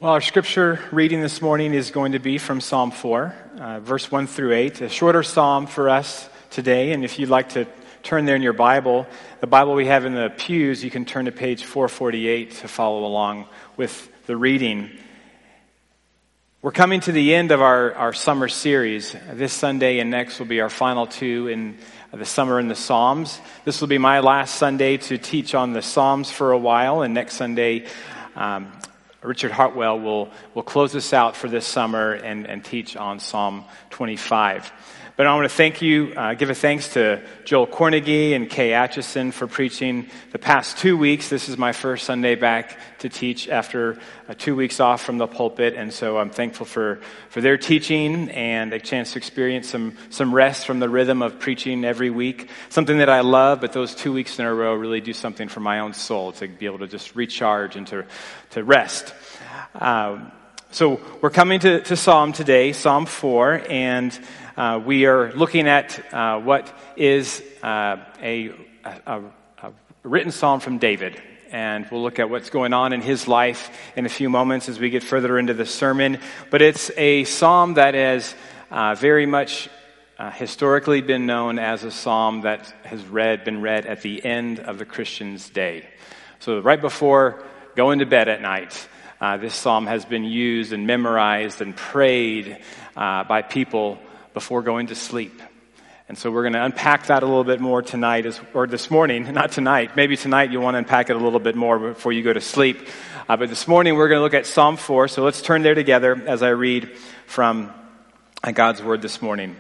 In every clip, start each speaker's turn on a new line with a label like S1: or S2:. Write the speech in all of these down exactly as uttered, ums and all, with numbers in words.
S1: Well, our scripture reading this morning is going to be from Psalm four, uh, verse one through eight, a shorter psalm for us today. And if you'd like to turn there in your Bible, the Bible we have in the pews, you can turn to page four forty-eight to follow along with the reading. We're coming to the end of our, our summer series. This Sunday and next will be our final two in the summer in the Psalms. This will be my last Sunday to teach on the Psalms for a while, and next Sunday, um, Richard Hartwell will, will close us out for this summer and, and teach on Psalm twenty-five. But I want to thank you, uh, give a thanks to Joel Cornegie and Kay Atchison for preaching the past two weeks. This is my first Sunday back to teach after uh, two weeks off from the pulpit, and so I'm thankful for, for their teaching and a chance to experience some, some rest from the rhythm of preaching every week. Something that I love, but those two weeks in a row really do something for my own soul, to be able to just recharge and to, to rest. Um, so we're coming to, to Psalm today, Psalm four, and Uh, we are looking at uh, what is uh, a, a, a written psalm from David. And we'll look at what's going on in his life in a few moments as we get further into the sermon. But it's a psalm that has uh, very much uh, historically been known as a psalm that has read, been read at the end of the Christian's day. So right before going to bed at night, uh, this psalm has been used and memorized and prayed uh, by people before going to sleep. And so we're going to unpack that a little bit more tonight, as, or this morning, not tonight. Maybe tonight you want to unpack it a little bit more before you go to sleep. Uh, but this morning we're going to look at Psalm four, so let's turn there together as I read from God's Word this morning.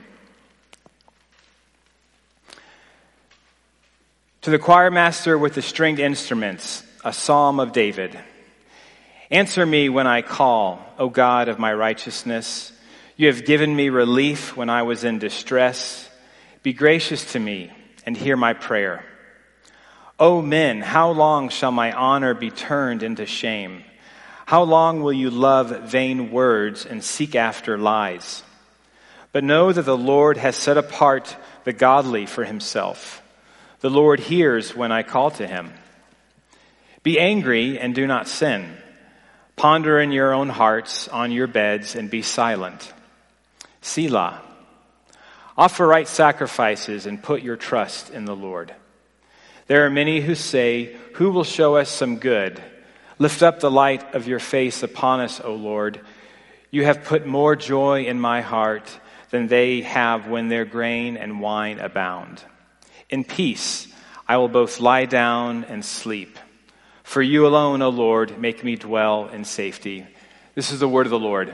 S1: To the choir master with the stringed instruments, a psalm of David. Answer me when I call, O God of my righteousness. You have given me relief when I was in distress. Be gracious to me and hear my prayer. O men, how long shall my honor be turned into shame? How long will you love vain words and seek after lies? But know that the Lord has set apart the godly for himself. The Lord hears when I call to him. Be angry and do not sin. Ponder in your own hearts on your beds and be silent. Selah. Offer right sacrifices and put your trust in the Lord. There are many who say, who will show us some good? Lift up the light of your face upon us, O Lord. You have put more joy in my heart than they have when their grain and wine abound. In peace I will both lie down and sleep. For you alone, O Lord, make me dwell in safety. This is the word of the Lord.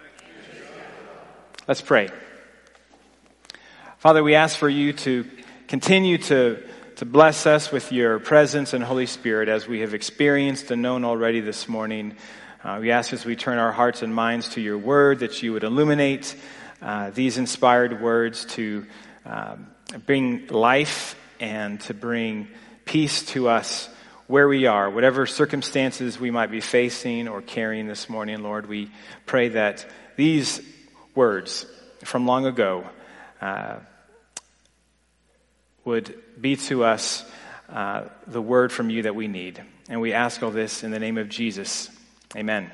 S1: Let's pray. Father, we ask for you to continue to, to bless us with your presence and Holy Spirit as we have experienced and known already this morning. Uh, we ask as we turn our hearts and minds to your word that you would illuminate uh, these inspired words to um, bring life and to bring peace to us where we are, whatever circumstances we might be facing or carrying this morning. Lord, we pray that these words from long ago uh, would be to us uh, the word from you that we need. And we ask all this in the name of Jesus. Amen.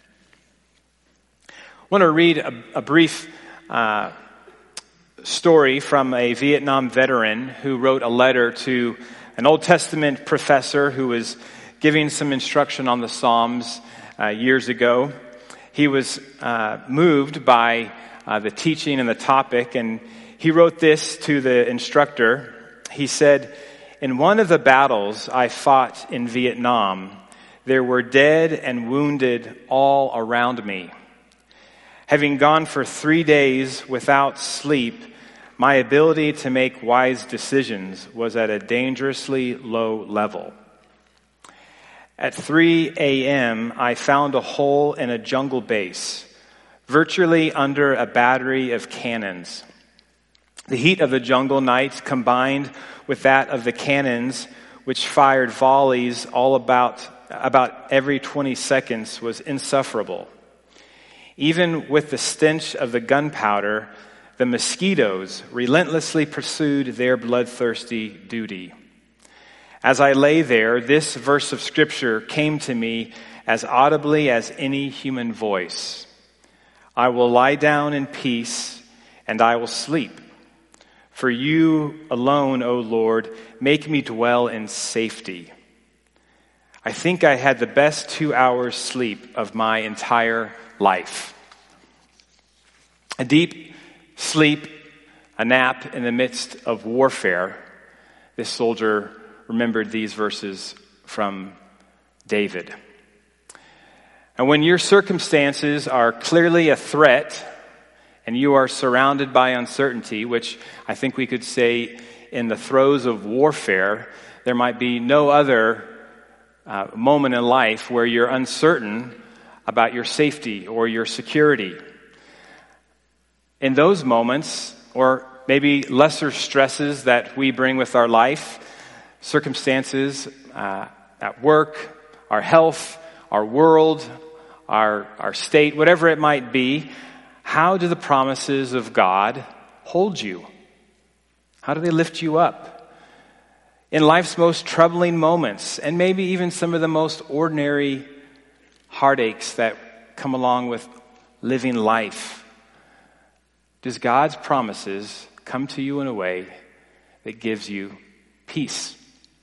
S1: I want to read a, a brief uh, story from a Vietnam veteran who wrote a letter to an Old Testament professor who was giving some instruction on the Psalms uh, years ago. He was uh, moved by uh, the teaching and the topic, and he wrote this to the instructor. He said, in one of the battles I fought in Vietnam, there were dead and wounded all around me. Having gone for three days without sleep, my ability to make wise decisions was at a dangerously low level. At three a.m., I found a hole in a jungle base, virtually under a battery of cannons. The heat of the jungle night combined with that of the cannons, which fired volleys all about, about every twenty seconds, was insufferable. Even with the stench of the gunpowder, the mosquitoes relentlessly pursued their bloodthirsty duty. As I lay there, this verse of Scripture came to me as audibly as any human voice. I will lie down in peace, and I will sleep. For you alone, O Lord, make me dwell in safety. I think I had the best two hours sleep of my entire life. A deep sleep, a nap in the midst of warfare. This soldier remembered these verses from David. And when your circumstances are clearly a threat and you are surrounded by uncertainty, which I think we could say in the throes of warfare, there might be no other uh, moment in life where you're uncertain about your safety or your security. In those moments, or maybe lesser stresses that we bring with our life, circumstances uh, at work, our health, our world, our, our state, whatever it might be, how do the promises of God hold you? How do they lift you up? In life's most troubling moments, and maybe even some of the most ordinary heartaches that come along with living life, does God's promises come to you in a way that gives you peace?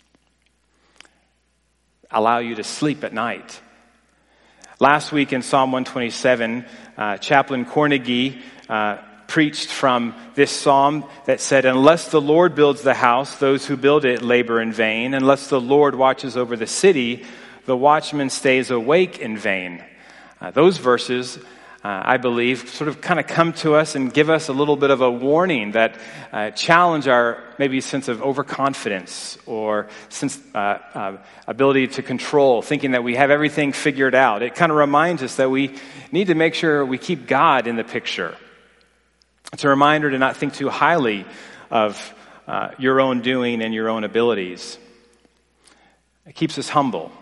S1: Allow you to sleep at night? Last week in Psalm one twenty-seven, uh, Chaplain Cornegie uh, preached from this psalm that said, unless the Lord builds the house, those who build it labor in vain. Unless the Lord watches over the city, the watchman stays awake in vain. Uh, those verses, uh, I believe, sort of kind of come to us and give us a little bit of a warning that uh, challenge our maybe sense of overconfidence or sense uh, uh, ability to control, thinking that we have everything figured out. It kind of reminds us that we need to make sure we keep God in the picture. It's a reminder to not think too highly of uh, your own doing and your own abilities. It keeps us humble.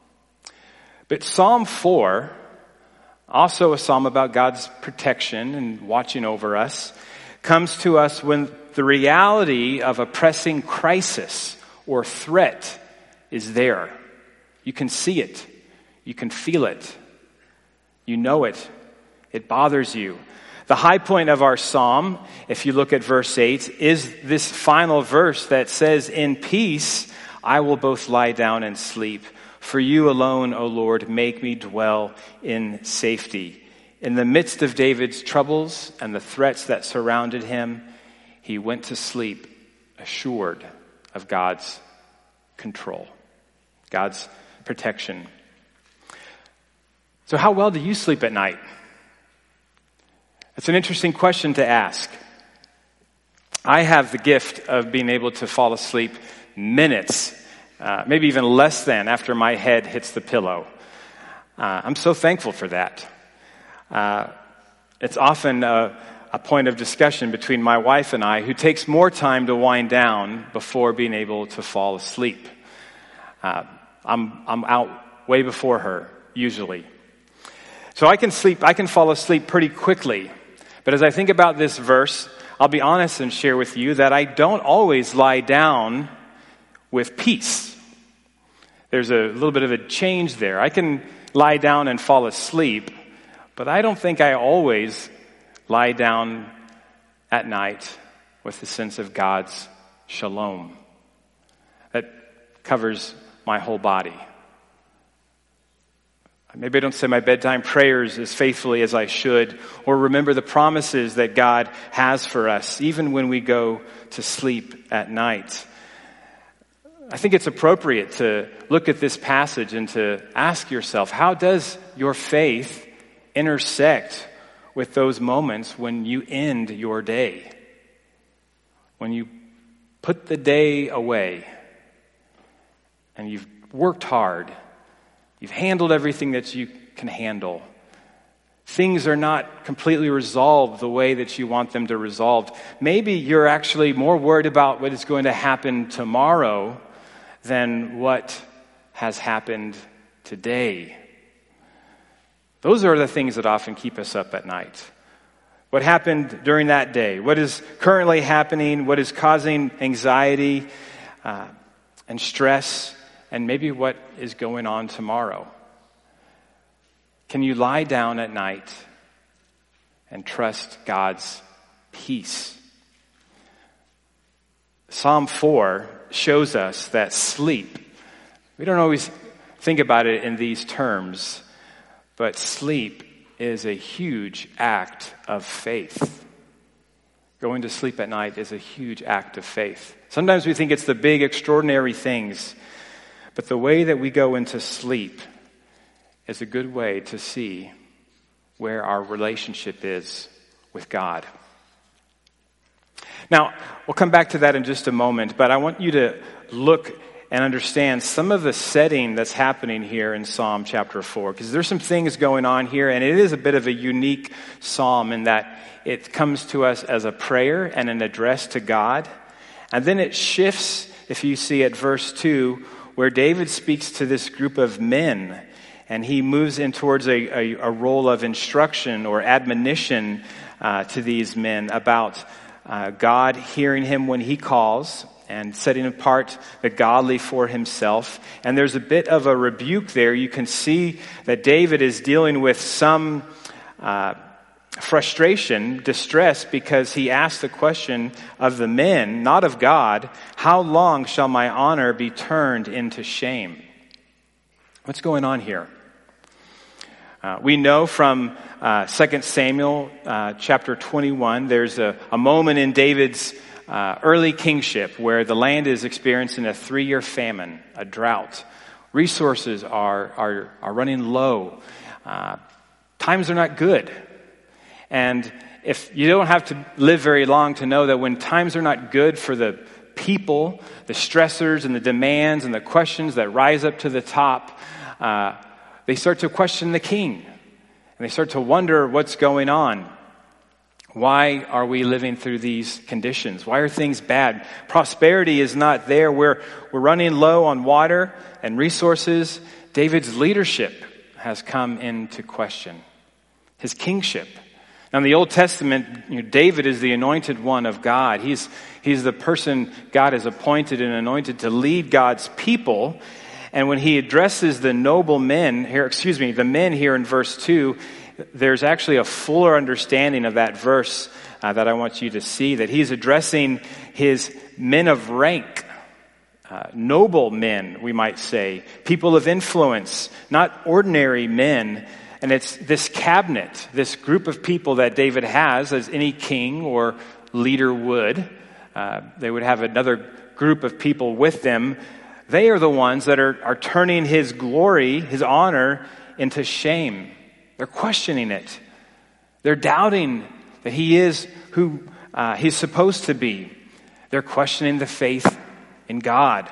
S1: But Psalm four, also a psalm about God's protection and watching over us, comes to us when the reality of a pressing crisis or threat is there. You can see it. You can feel it. You know it. It bothers you. The high point of our psalm, if you look at verse eight, is this final verse that says, in peace I will both lie down and sleep. For you alone, O Lord, make me dwell in safety. In the midst of David's troubles and the threats that surrounded him, he went to sleep assured of God's control, God's protection. So how well do you sleep at night? It's an interesting question to ask. I have the gift of being able to fall asleep minutes, uh, maybe even less than after my head hits the pillow. Uh, I'm so thankful for that. Uh, it's often a, a point of discussion between my wife and I, who takes more time to wind down before being able to fall asleep. Uh, I'm, I'm out way before her, usually. So I can sleep, I can fall asleep pretty quickly. But as I think about this verse, I'll be honest and share with you that I don't always lie down with peace. There's a little bit of a change there. I can lie down and fall asleep, but I don't think I always lie down at night with the sense of God's shalom that covers my whole body. Maybe I don't say my bedtime prayers as faithfully as I should, or remember the promises that God has for us, even when we go to sleep at night. I think it's appropriate to look at this passage and to ask yourself, how does your faith intersect with those moments when you end your day? When you put the day away and you've worked hard, you've handled everything that you can handle. Things are not completely resolved the way that you want them to resolve. Maybe you're actually more worried about what is going to happen tomorrow than what has happened today. Those are the things that often keep us up at night. What happened during that day? What is currently happening? What is causing anxiety? Uh, and stress and maybe what is going on tomorrow? Can you lie down at night and trust God's peace? Psalm four shows us that sleep, we don't always think about it in these terms, but sleep is a huge act of faith. Going to sleep at night is a huge act of faith. Sometimes we think it's the big, extraordinary things, but the way that we go into sleep is a good way to see where our relationship is with God. Now, we'll come back to that in just a moment, but I want you to look and understand some of the setting that's happening here in Psalm chapter four, because there's some things going on here, and it is a bit of a unique psalm in that it comes to us as a prayer and an address to God, and then it shifts, if you see at verse two, where David speaks to this group of men, and he moves in towards a, a, a role of instruction or admonition uh, to these men about uh, God hearing him when he calls, and setting apart the godly for himself. And there's a bit of a rebuke there. You can see that David is dealing with some uh, frustration, distress, because he asked the question of the men, not of God, how long shall my honor be turned into shame? What's going on here? Uh, we know from uh, Second Samuel uh, chapter twenty-one, there's a, a moment in David's Uh, early kingship where the land is experiencing a three-year famine, a drought. Resources are are, are running low. Uh, times are not good. And if you don't have to live very long to know that when times are not good for the people, the stressors and the demands and the questions that rise up to the top, uh, they start to question the king. And they start to wonder what's going on. Why are we living through these conditions? Why are things bad? Prosperity is not there. We're, we're running low on water and resources. David's leadership has come into question. His kingship. Now in the Old Testament, you know, David is the anointed one of God. He's, he's the person God has appointed and anointed to lead God's people. And when he addresses the noble men here, excuse me, the men here in verse two, there's actually a fuller understanding of that verse uh, that I want you to see, that he's addressing his men of rank, uh, noble men, we might say, people of influence, not ordinary men. And it's this cabinet, this group of people that David has, as any king or leader would. Uh, they would have another group of people with them. They are the ones that are, are turning his glory, his honor, into shame. They're questioning it. They're doubting that he is who uh, he's supposed to be. They're questioning the faith in God.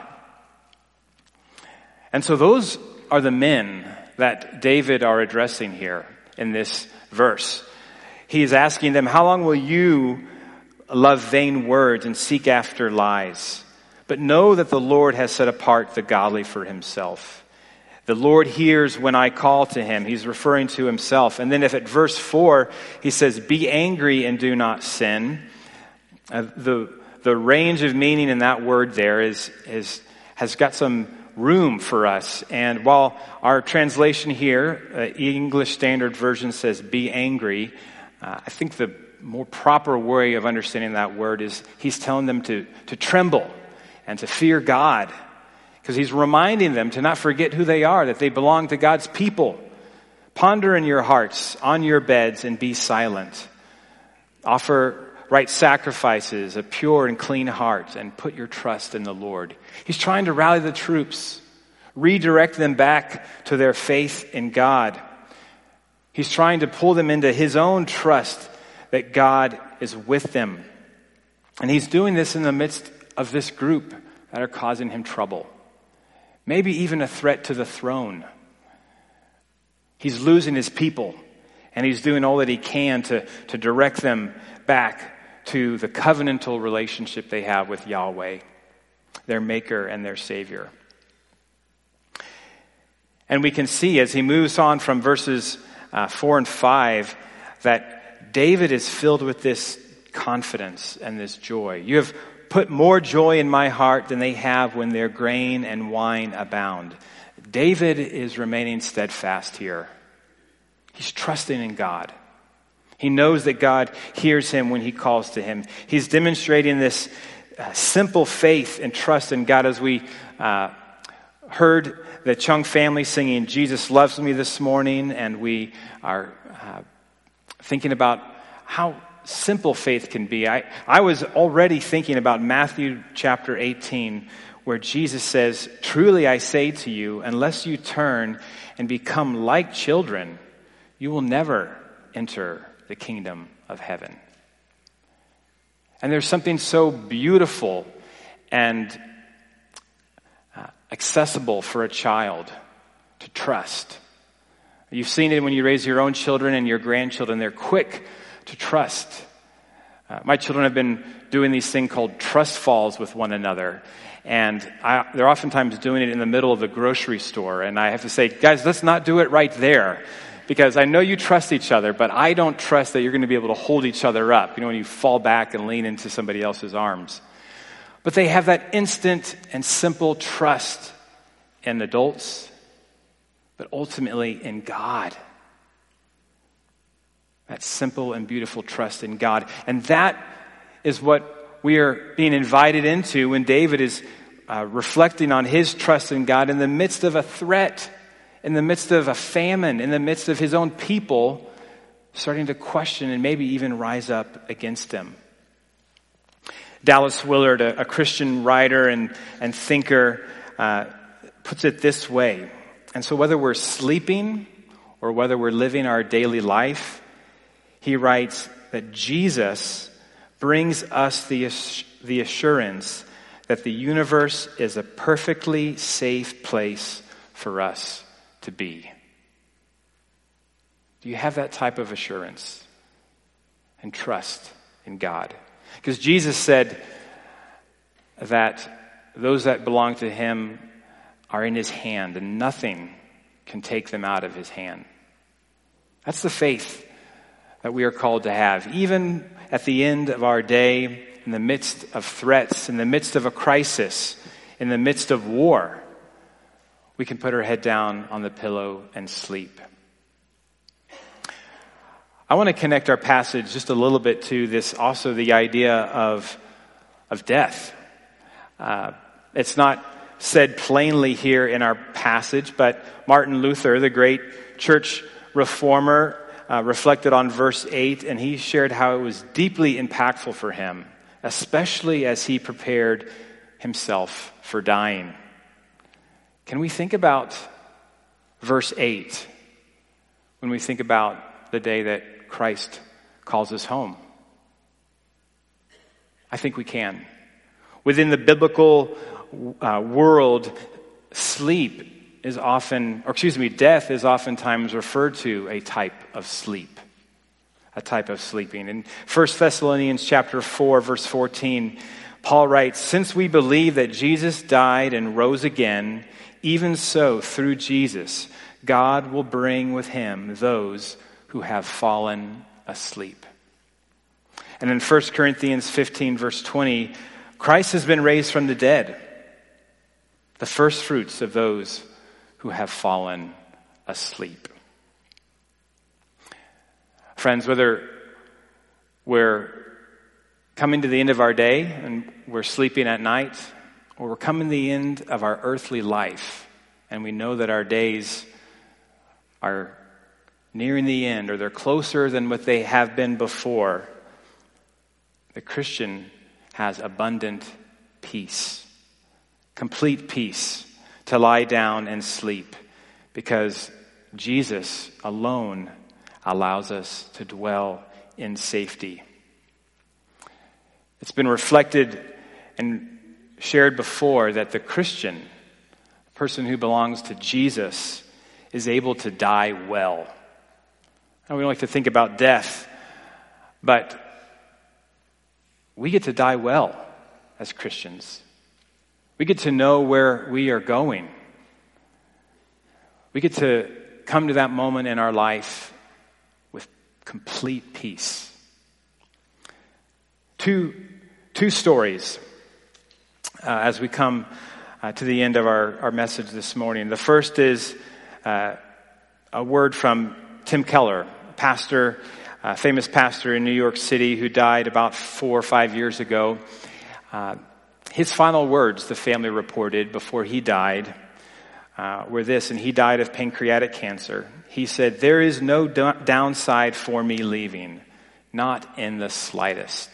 S1: And so those are the men that David are addressing here in this verse. He is asking them, how long will you love vain words and seek after lies? But know that the Lord has set apart the godly for himself. The Lord hears when I call to him. He's referring to himself. And then if at verse four, he says, be angry and do not sin. Uh, the, the range of meaning in that word there is, is, has got some room for us. And while our translation here, uh, English Standard Version says, be angry, uh, I think the more proper way of understanding that word is he's telling them to, to tremble and to fear God. Because he's reminding them to not forget who they are, that they belong to God's people. Ponder in your hearts, on your beds, and be silent. Offer right sacrifices, a pure and clean heart, and put your trust in the Lord. He's trying to rally the troops, redirect them back to their faith in God. He's trying to pull them into his own trust that God is with them. And he's doing this in the midst of this group that are causing him trouble. Maybe even a threat to the throne. He's losing his people, and he's doing all that he can to, to direct them back to the covenantal relationship they have with Yahweh, their maker and their savior. And we can see as he moves on from verses uh, four and five that David is filled with this confidence and this joy. You have put more joy in my heart than they have when their grain and wine abound. David is remaining steadfast here. He's trusting in God. He knows that God hears him when he calls to him. He's demonstrating this uh, simple faith and trust in God, as we uh, heard the Chung family singing Jesus Loves Me this morning, and we are uh, thinking about how simple faith can be. I, I was already thinking about Matthew chapter eighteen, where Jesus says, truly I say to you, unless you turn and become like children, you will never enter the kingdom of heaven. And there's something so beautiful and uh, accessible for a child to trust. You've seen it when you raise your own children and your grandchildren. They're quick to trust. Uh, my children have been doing these things called trust falls with one another. And I, they're oftentimes doing it in the middle of the grocery store. And I have to say, guys, let's not do it right there. Because I know you trust each other, but I don't trust that you're going to be able to hold each other up. You know, when you fall back and lean into somebody else's arms. But they have that instant and simple trust in adults, but ultimately in God. That simple and beautiful trust in God. And that is what we are being invited into when David is uh, reflecting on his trust in God in the midst of a threat, in the midst of a famine, in the midst of his own people starting to question and maybe even rise up against him. Dallas Willard, a, a Christian writer and, and thinker, uh, puts it this way. And so whether we're sleeping or whether we're living our daily life, he writes that Jesus brings us the, the assurance that the universe is a perfectly safe place for us to be. Do you have that type of assurance and trust in God? Because Jesus said that those that belong to him are in his hand, and nothing can take them out of his hand. That's the faith that we are called to have. Even at the end of our day, in the midst of threats, in the midst of a crisis, in the midst of war, we can put our head down on the pillow and sleep. I want to connect our passage just a little bit to this, also the idea of, of death. Uh, it's not said plainly here in our passage, but Martin Luther, the great church reformer, uh, reflected on verse eight, and he shared how it was deeply impactful for him, especially as he prepared himself for dying. Can we think about verse eight when we think about the day that Christ calls us home? I think we can. Within the biblical uh, world, sleep is often, or excuse me, death is oftentimes referred to a type of sleep, a type of sleeping. In First Thessalonians chapter four, verse fourteen, Paul writes, "Since we believe that Jesus died and rose again, even so, through Jesus, God will bring with him those who have fallen asleep." And in First Corinthians fifteen, verse twenty, Christ has been raised from the dead, the first fruits of those who have fallen asleep. Friends, whether we're coming to the end of our day and we're sleeping at night, or we're coming to the end of our earthly life and we know that our days are nearing the end, or they're closer than what they have been before, the Christian has abundant peace, complete peace to lie down and sleep, because Jesus alone allows us to dwell in safety. It's been reflected and shared before that the Christian, the person who belongs to Jesus, is able to die well. And we don't like to think about death, but we get to die well as Christians. We get to know where we are going. We get to come to that moment in our life with complete peace. Two, two stories uh, as we come uh, to the end of our, our message this morning. The first is uh, a word from Tim Keller, pastor, uh, famous pastor in New York City who died about four or five years ago. Uh, his final words, the family reported, before he died, uh, were this, and he died of pancreatic cancer. He said, "There is no d- downside for me leaving, not in the slightest."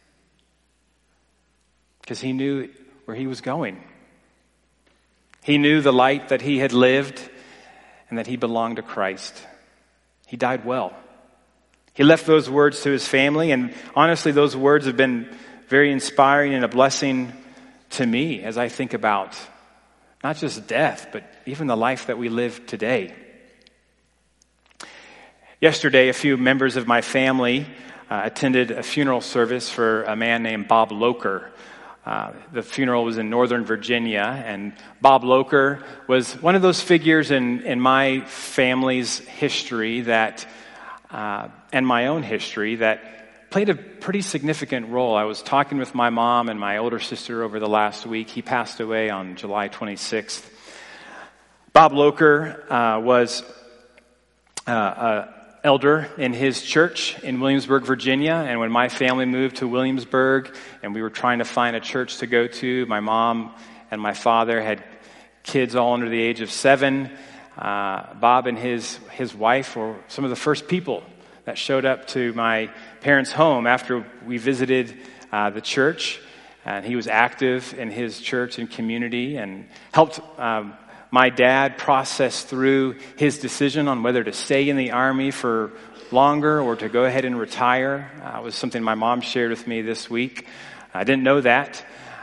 S1: Because he knew where he was going. He knew the light that he had lived and that he belonged to Christ. He died well. He left those words to his family, and honestly, those words have been very inspiring and a blessing to me as I think about not just death, but even the life that we live today. Yesterday, a few members of my family uh, attended a funeral service for a man named Bob Loker. Uh, the funeral was in Northern Virginia, and Bob Loker was one of those figures in, in my family's history that, uh, and my own history that played a pretty significant role. I was talking with my mom and my older sister over the last week. He passed away on July twenty-sixth. Bob Loker uh, was uh, a elder in his church in Williamsburg, Virginia, and when my family moved to Williamsburg and we were trying to find a church to go to, my mom and my father had kids all under the age of seven. Uh, Bob and his his wife were some of the first people that showed up to my parents' home after we visited uh, the church, and he was active in his church and community and helped um, my dad process through his decision on whether to stay in the Army for longer or to go ahead and retire. Uh, it was something my mom shared with me this week. I didn't know that,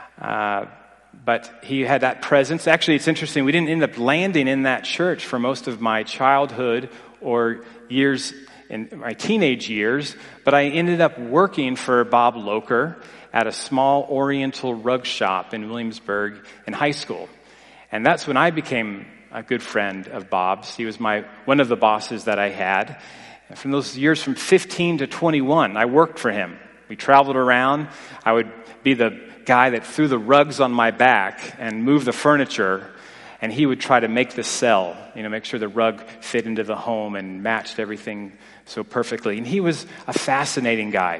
S1: uh, but he had that presence. Actually, it's interesting. We didn't end up landing in that church for most of my childhood or years in my teenage years, but I ended up working for Bob Loker at a small Oriental rug shop in Williamsburg in high school. And that's when I became a good friend of Bob's. He was my one of the bosses that I had. And from those years from fifteen to twenty-one, I worked for him. We traveled around. I would be the guy that threw the rugs on my back and moved the furniture, and he would try to make the cell, you know, make sure the rug fit into the home and matched everything so perfectly. And he was a fascinating guy.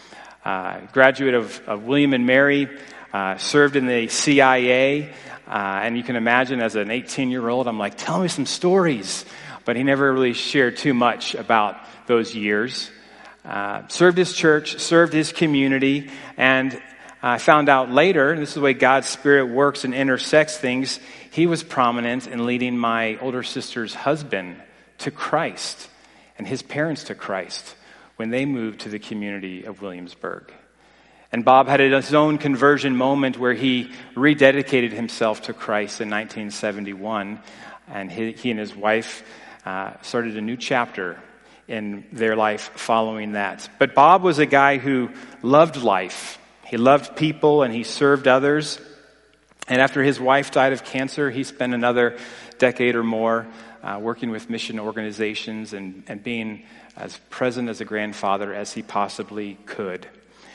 S1: Uh, graduate of, of William and Mary, uh, served in the C I A, uh, and you can imagine as an eighteen-year-old, I'm like, tell me some stories. But he never really shared too much about those years. Uh, served his church, served his community, and I found out later, and this is the way God's Spirit works and intersects things, he was prominent in leading my older sister's husband to Christ and his parents to Christ when they moved to the community of Williamsburg. And Bob had his own conversion moment where he rededicated himself to Christ in nineteen seventy-one, and he, he and his wife uh, started a new chapter in their life following that. But Bob was a guy who loved life. He loved people and he served others. And after his wife died of cancer, he spent another decade or more uh, working with mission organizations and, and being as present as a grandfather as he possibly could.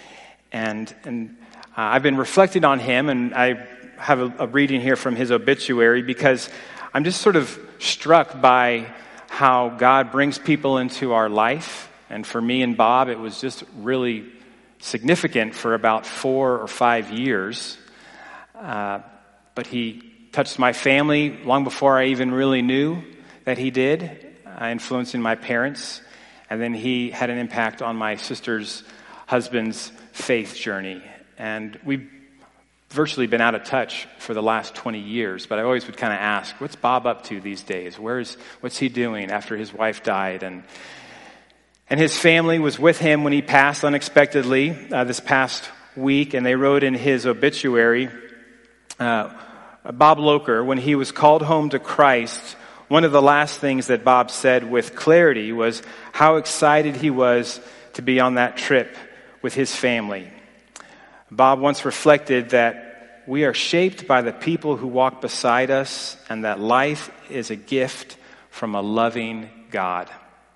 S1: And, and uh, I've been reflecting on him, and I have a, a reading here from his obituary because I'm just sort of struck by how God brings people into our life. And for me and Bob, it was just really significant for about four or five years. Uh, but he touched my family long before I even really knew that he did, uh, influencing my parents. And then he had an impact on my sister's husband's faith journey. And we've virtually been out of touch for the last twenty years, but I always would kind of ask, what's Bob up to these days? Where's, what's he doing after his wife died? And and his family was with him when he passed unexpectedly uh, this past week, and they wrote in his obituary, uh, Bob Loker, when he was called home to Christ, one of the last things that Bob said with clarity was how excited he was to be on that trip with his family. Bob once reflected that we are shaped by the people who walk beside us and that life is a gift from a loving God.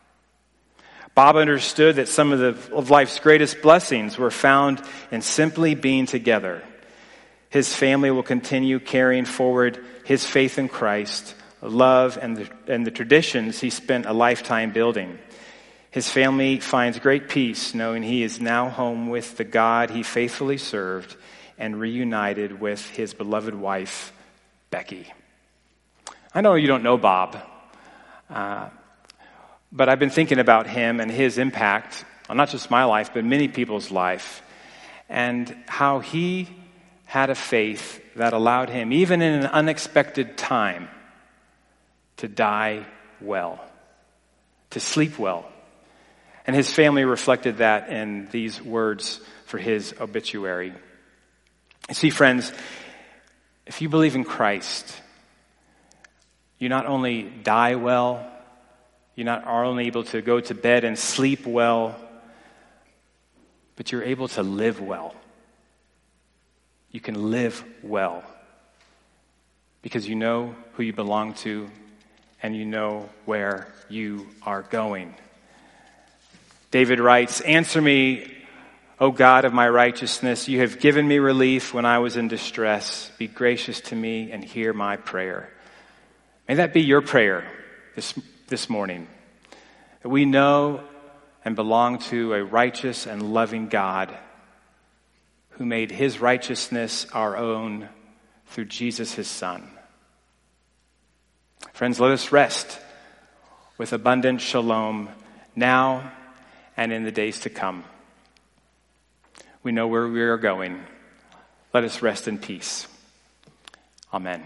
S1: Bob understood that some of, the, of life's greatest blessings were found in simply being together. His family will continue carrying forward his faith in Christ, love, and the, and the traditions he spent a lifetime building. His family finds great peace knowing he is now home with the God he faithfully served and reunited with his beloved wife, Becky. I know you don't know Bob, uh, but I've been thinking about him and his impact on not just my life, but many people's life, and how he had a faith that allowed him, even in an unexpected time, to die well, to sleep well. And his family reflected that in these words for his obituary. You see, friends, if you believe in Christ, you not only die well, you're not only able to go to bed and sleep well, but you're able to live well. You can live well because you know who you belong to and you know where you are going. David writes, "Answer me, O God of my righteousness. You have given me relief when I was in distress. Be gracious to me and hear my prayer." May that be your prayer this, this morning. That we know and belong to a righteous and loving God who made his righteousness our own through Jesus, his Son. Friends, let us rest with abundant shalom now and in the days to come. We know where we are going. Let us rest in peace. Amen.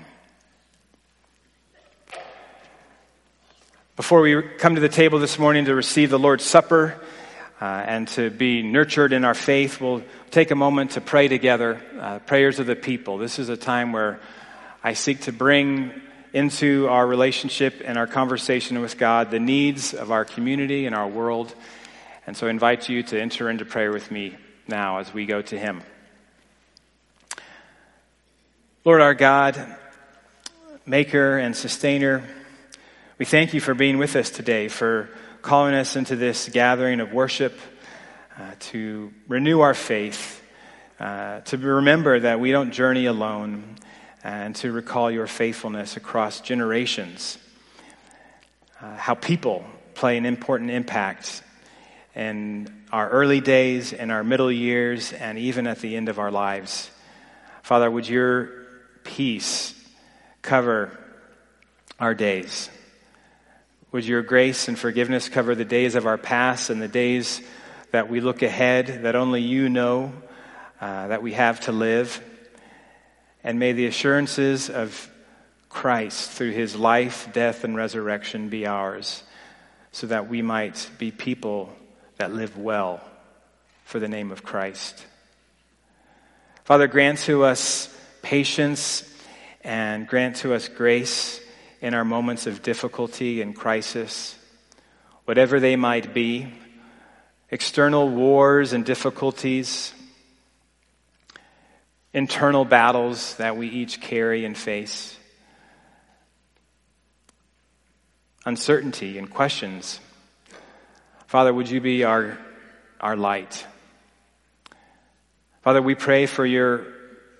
S1: Before we come to the table this morning to receive the Lord's Supper uh, and to be nurtured in our faith, we'll take a moment to pray together, uh, prayers of the people. This is a time where I seek to bring into our relationship and our conversation with God the needs of our community and our world. And so I invite you to enter into prayer with me now as we go to him. Lord our God, maker and sustainer, we thank you for being with us today, for calling us into this gathering of worship, uh, to renew our faith, uh, to remember that we don't journey alone, and to recall your faithfulness across generations, uh, how people play an important impact in our early days, in our middle years, and even at the end of our lives. Father, would your peace cover our days? Would your grace and forgiveness cover the days of our past and the days that we look ahead, that only you know uh, that we have to live? And may the assurances of Christ through his life, death, and resurrection be ours, so that we might be people that live well for the name of Christ. Father, grant to us patience and grant to us grace in our moments of difficulty and crisis, whatever they might be, external wars and difficulties, internal battles that we each carry and face, uncertainty and questions. Father, would you be our, our light? Father, we pray for your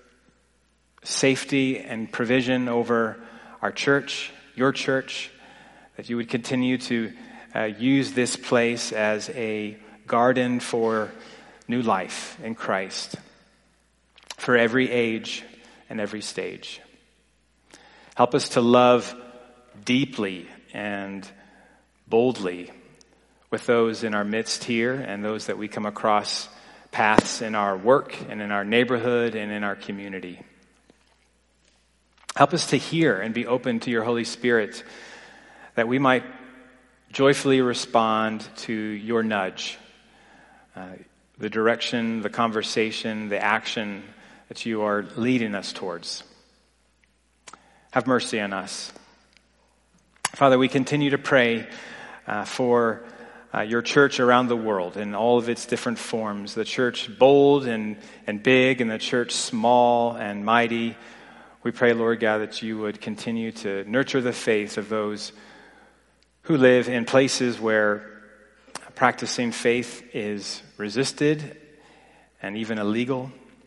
S1: safety and provision over our church, your church, that you would continue to uh, use this place as a garden for new life in Christ, for every age and every stage. Help us to love deeply and boldly with those in our midst here and those that we come across paths in our work and in our neighborhood and in our community. Help us to hear and be open to your Holy Spirit, that we might joyfully respond to your nudge, uh, the direction, the conversation, the action that you are leading us towards. Have mercy on us. Father, we continue to pray uh, for uh, your church around the world in all of its different forms, the church bold and, and big and the church small and mighty. We pray, Lord God, that you would continue to nurture the faith of those who live in places where practicing faith is resisted and even illegal.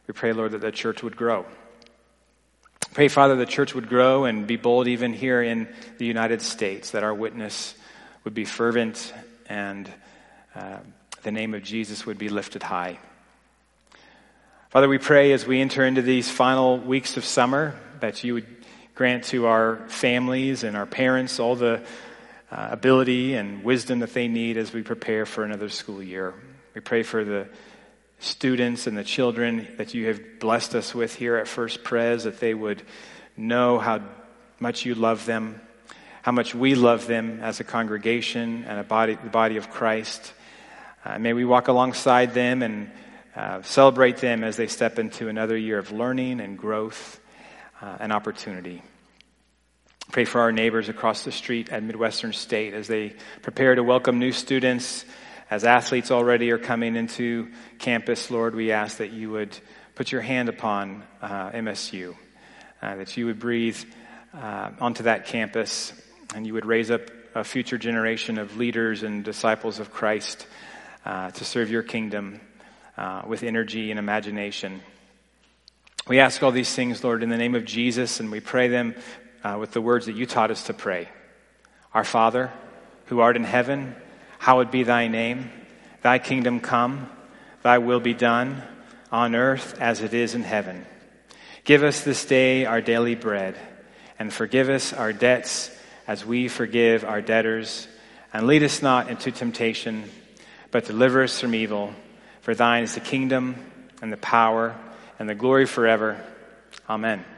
S1: We pray, Lord, that the church would grow. Pray, Father, the church would grow and be bold even here in the United States, that our witness would be fervent and uh, the name of Jesus would be lifted high. Father, we pray as we enter into these final weeks of summer that you would grant to our families and our parents all the uh, ability and wisdom that they need as we prepare for another school year. We pray for the students and the children that you have blessed us with here at First Pres, that they would know how much you love them, how much we love them as a congregation and a body, the body of Christ. Uh, may we walk alongside them and uh, celebrate them as they step into another year of learning and growth uh, and opportunity. Pray for our neighbors across the street at Midwestern State as they prepare to welcome new students. As athletes already are coming into campus, Lord, we ask that you would put your hand upon uh, M S U, uh, that you would breathe uh, onto that campus, and you would raise up a future generation of leaders and disciples of Christ uh, to serve your kingdom uh, with energy and imagination. We ask all these things, Lord, in the name of Jesus, and we pray them uh, with the words that you taught us to pray. Our Father, who art in heaven, hallowed be thy name. Thy kingdom come, thy will be done, on earth as it is in heaven. Give us this day our daily bread, and forgive us our debts as we forgive our debtors. And lead us not into temptation, but deliver us from evil. For thine is the kingdom, and the power, and the glory forever. Amen.